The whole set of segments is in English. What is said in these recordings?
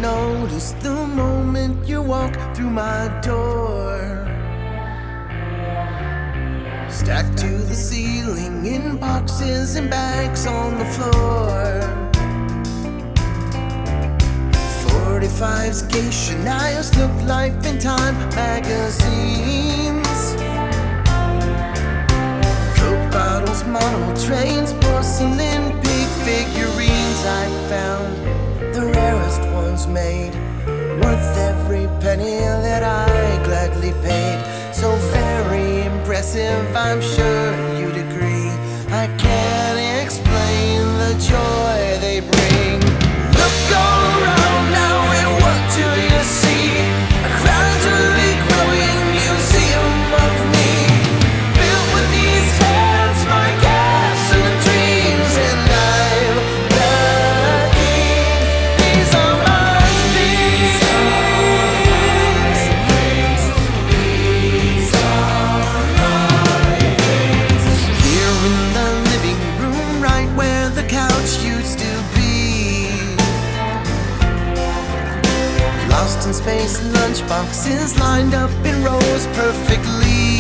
notice the moment you walk through my door. Stacked to the ceiling in boxes and bags on the floor. 45's geisha knives look Life in Time magazines. Coke bottles, model trains, porcelain pig figurines I found, the rarest ones made, worth every penny that I gladly paid. So very impressive, I'm sure you'd agree. I can't explain the joy they bring. Look all around now and what do you see? A gradually growing museum of me, built with these hands, my castle of dreams, and I'm the king. These are my things. These are my things. Here in the living room, right where the couch used to be. Lost in space, lunchboxes lined up in rows perfectly.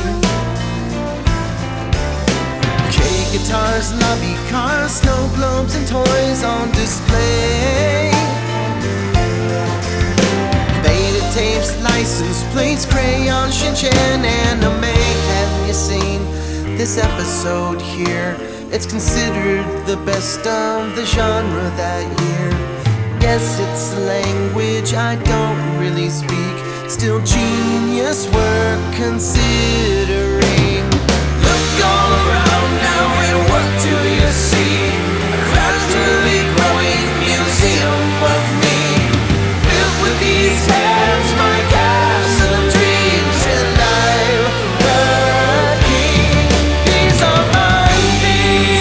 K-guitars, lobby cars, snow globes, and toys on display. Beta tapes, license plates, crayons, Shin-Chan, anime. Have you seen this episode here? It's considered the best of the genre that year. Yes, it's a language I don't really speak, still genius work considering. Look all around now and what do you see? A gradually growing museum of me, built with these hands, my castle of dreams, and I'm the king. These are my things.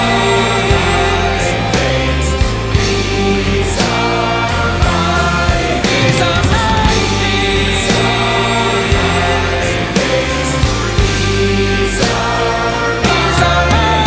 These are my things. These are my things. These are my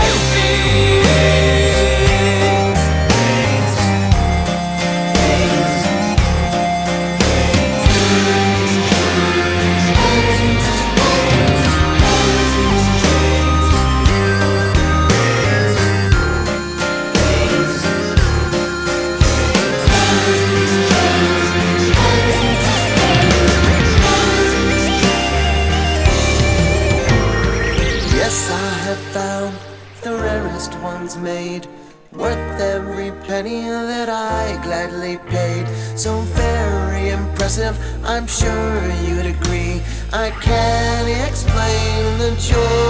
Yes, I have found the rarest ones made, worth every penny that I gladly paid. So very impressive, I'm sure you'd agree. I can't explain the joy